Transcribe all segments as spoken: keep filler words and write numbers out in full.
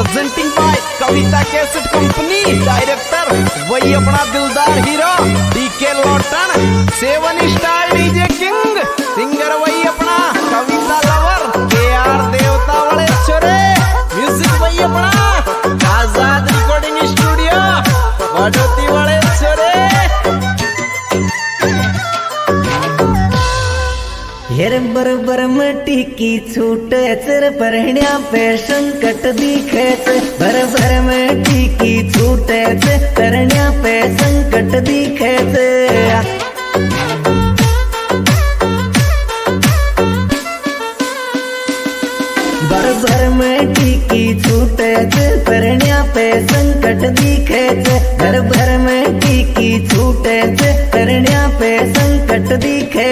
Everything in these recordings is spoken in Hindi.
Presenting by Kavita cassette company. Director वही अपना दिलदार hero DK Lotan. Seven star DJ king. Singer वही अपना कविता लवर के आर देवता वाले छोरे। म्यूजिक वही अपना आजाद रिकॉर्डिंग स्टूडियो बड़ोती वाले छोरे। हेर बरबर मटी की छूटे चर परहण्या पे संकट दिखे बरबर मटी की छूटे परहण्या पे संकट दिखे। बरबर मटी की छूटे परहण्या पे संकट दिखे। बरबर मटी की छूटे परहण्या पे संकट दिखे।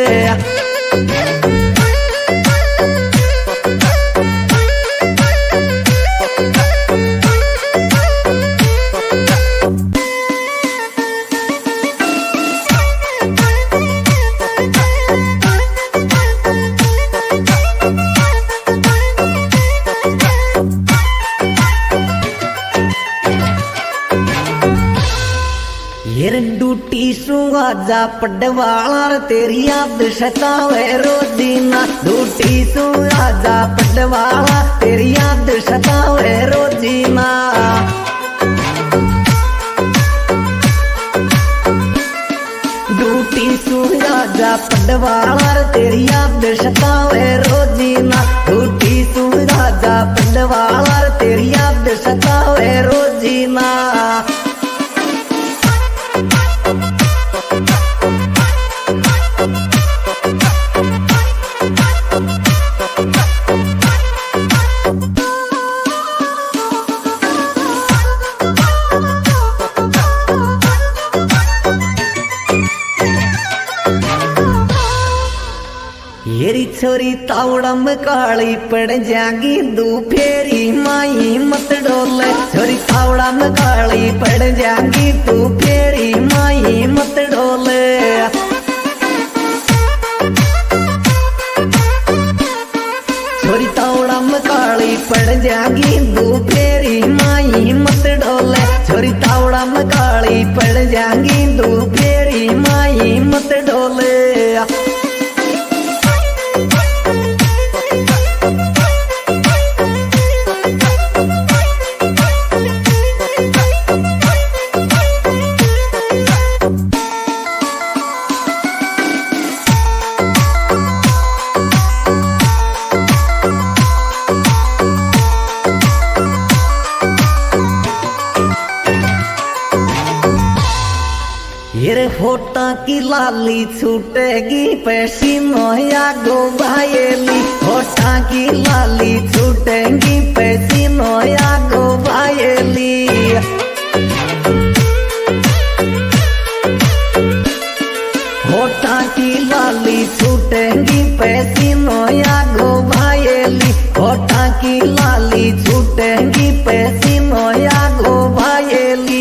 डूटी सुहाजा पडवाला तेरी याद सतावे रोजीना। डूटी सुहाजा पडवाला तेरी याद सतावे रोजीना। डूटी सुहाजा पडवाला तेरी याद सतावे रोजीना। डूटी सुहाजा पडवाला तेरी याद सतावे रोजीना। येरी छोरी तावड़म काली पड़ जागी दू फेरी माई मत डोले। छोरी तावड़म काली पड़ जागी तू फेरी माई मत डोले। छोरी तावड़म काली पड़ जागी दू फेरी माई मत डोले। छोरी तावड़म काली पड़ जागी दू फेरी माई मत डोले। होटा की लाली छूटेगी पैसी नोया गो भायली। होटा की लाली छूटेगी पैसी नोया गो भायली। होटा की लाली छूटेगी पैसी नोया गो भायली। होटा की लाली छूटेगी पैसी नोया गो भायली।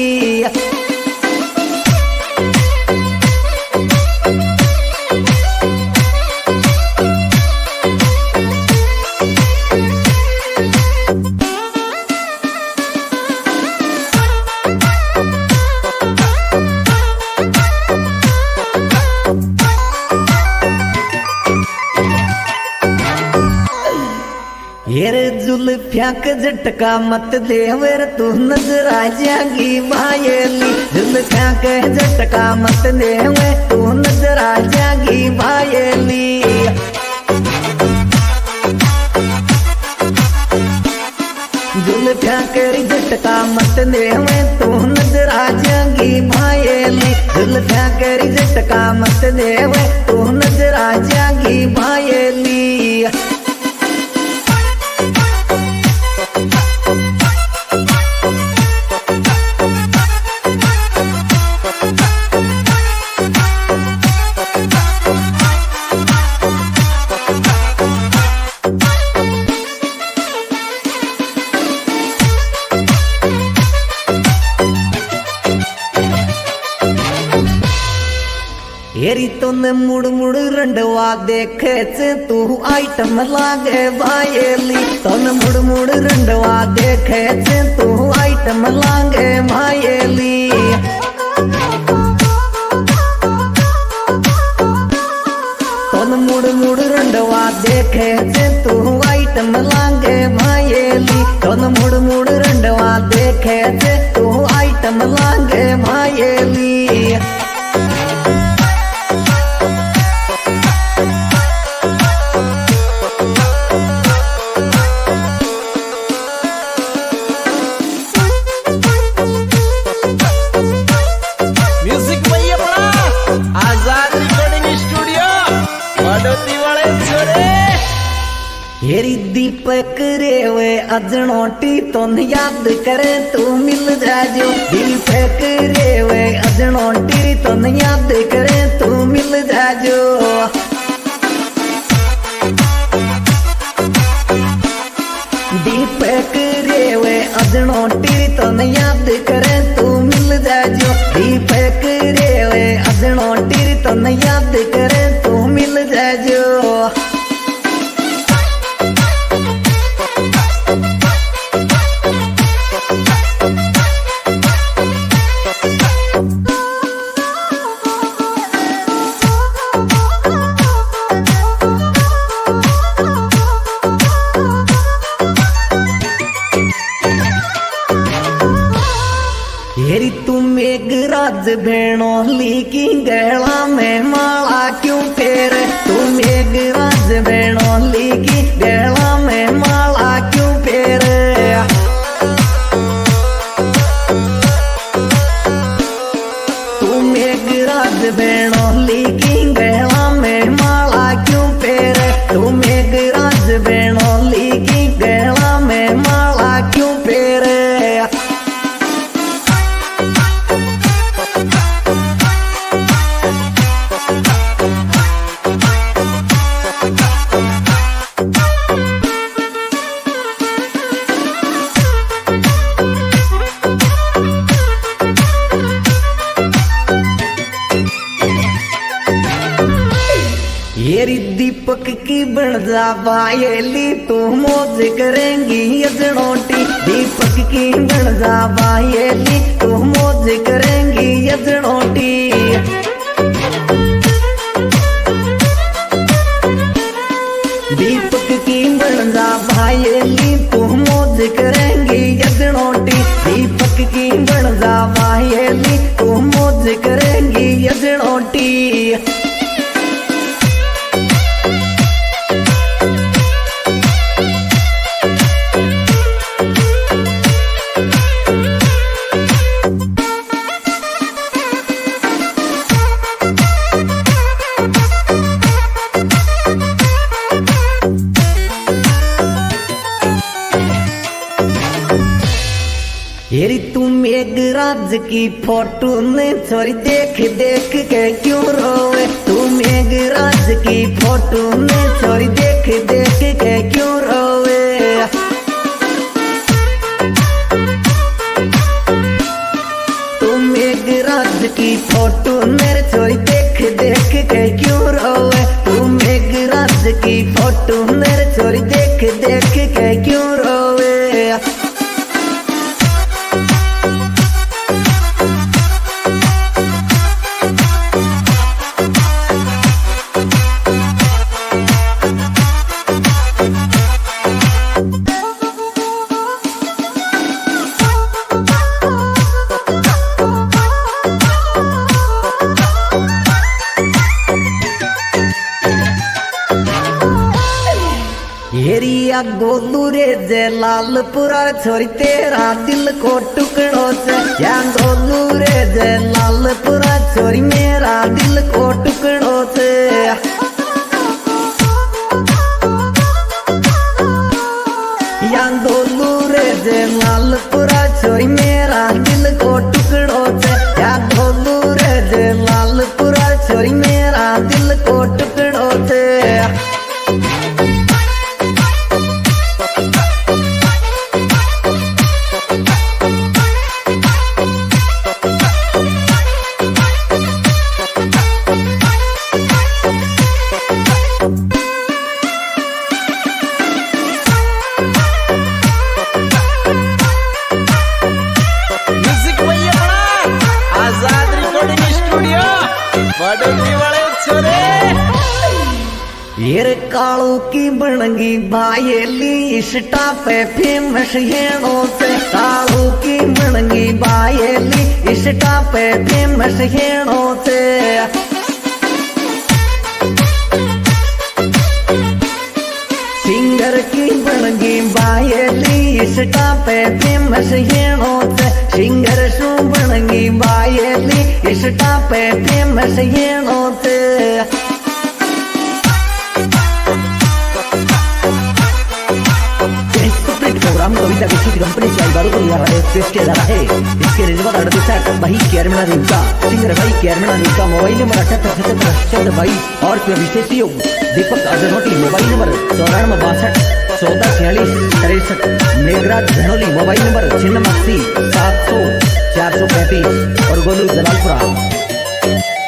येरे जुल्फिया के झटका मत देवर तू नजर आ जागी भायली। जुल्फिया के झटका मत देवे तू नजर आ जागी भायली। जुल्फिया के झटका मत देवे तू नजर आ जागी भायली। जुल्फिया के झटका मत देवे तू नजर आ जागी भायली। हेरी तोने मुड़ मुड़ रंडवा देखे से तू आइटम लागे भायली तोने मुड़ मुड़ रंडवा देखे से तू आइटम लागे भायली तोने मुड़ मुड़ रंडवा देखे से तू आइटम लागे भायली तोने मुड़ मुड़ रंडवा देखे से तू आइटम लागे भायली हेरी दीपक रेवे अजनोटी तोन याद करे तू मिल जाजो दीपक रेवे अजनोटी तोन याद करे तू मिल जाजो दीपक रेवे अजनोटी तोन याद करे तू मिल जाजो दीपक रेवे अजनोटी तोन याद करे तू मिल जाजो हेरी तू मेघराज भेणोली की गला में माला क्यों फेर तू मेघराज भेणोली की गला में माला क्यों फेर तू मेघराज भेणोली की गला में माला क्यों फेर तू मेघराज भेणोली की गला में माला क्यों फेर हेरी दीपक की बन जा बायली तू मौज करेंगी यजनोटी दीपक की बन जा बायली तू मौज करेंगी यजनोटी दीपक की बन जा बायली तू मौज करेंगी यजनोटी दीपक की बन जा बायली तू मौज करेंगी यजनोटी हेरी तू मेघराज की फोटो ने छोरी देख देख के क्यों रोवे तू मेघराज की फोटो ने छोरी देख देख के क्यों रोवे तू मेघराज की फोटो मेरे छोरी देख देख के क्यों रोवे तू मेघराज की फोटो मेरे छोरी देख देख के क्यों रोवे हेरिया गोलू रे जे लालपुरा छोरी तेरा दिल को टुकड़ो से या गोलू रे जे लालपुरा छोरी मेरा दिल को टुकड़ो से या गोलू रे जे लालपुरा छोरी मेरा दिल को टुकड़ो से या गोलू रे जे लालपुरा छोरी मेरा दिल को टुकड़ो से Bye. रे। ये कालू की बनगी बायली इष्टा पे फेमस हेणो से, कालू की बनगी बायली इष्टा पे फेमस हेणो से। सिंगर की बनगी बायली इष्टा पे फेमस हेणो से, सिंगर सु बनगी बायली इष्टा पे फेमस हेणो से। प्रोग्राम कविता विकसित कंपनी से आई बारू को दिया है, पेश किया जा रहा है। इसके रिजवा का डिसाइड भाई केरमना रिंका, सिंगर भाई केरमना रिंका, मोबाइल नंबर अठहत्तर सतहत्तर चौदह बाईस और विशेष योग दीपक अजनोटी, मोबाइल नंबर चौरानवे बासठ चौदह छियालीस तिरसठ। मेघराज धनोली, मोबाइल नंबर छिन्नम अस्सी सात सौ चार सौ पैंतीस और गोलू जलालपुरा।